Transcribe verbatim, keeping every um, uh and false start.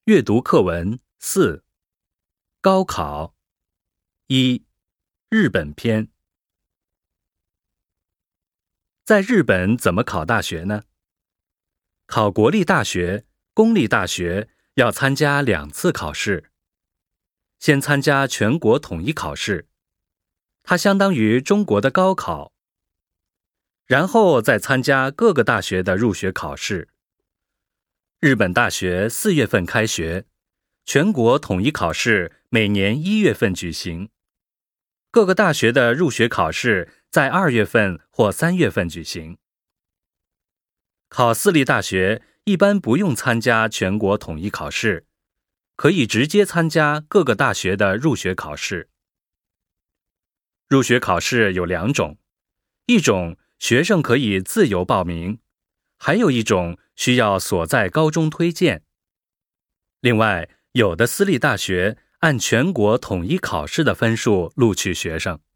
阅读课文四，高考一，日本篇。在日本怎么考大学呢？考国立大学、公立大学要参加两次考试。先参加全国统一考试，它相当于中国的高考。然后再参加各个大学的入学考试。日本大学四月份开学，全国统一考试每年一月份举行。各个大学的入学考试在二月份或三月份举行。考私立大学一般不用参加全国统一考试，可以直接参加各个大学的入学考试。入学考试有两种，一种学生可以自由报名，还有一种需要所在高中推荐。另外，有的私立大学按全国统一考试的分数录取学生。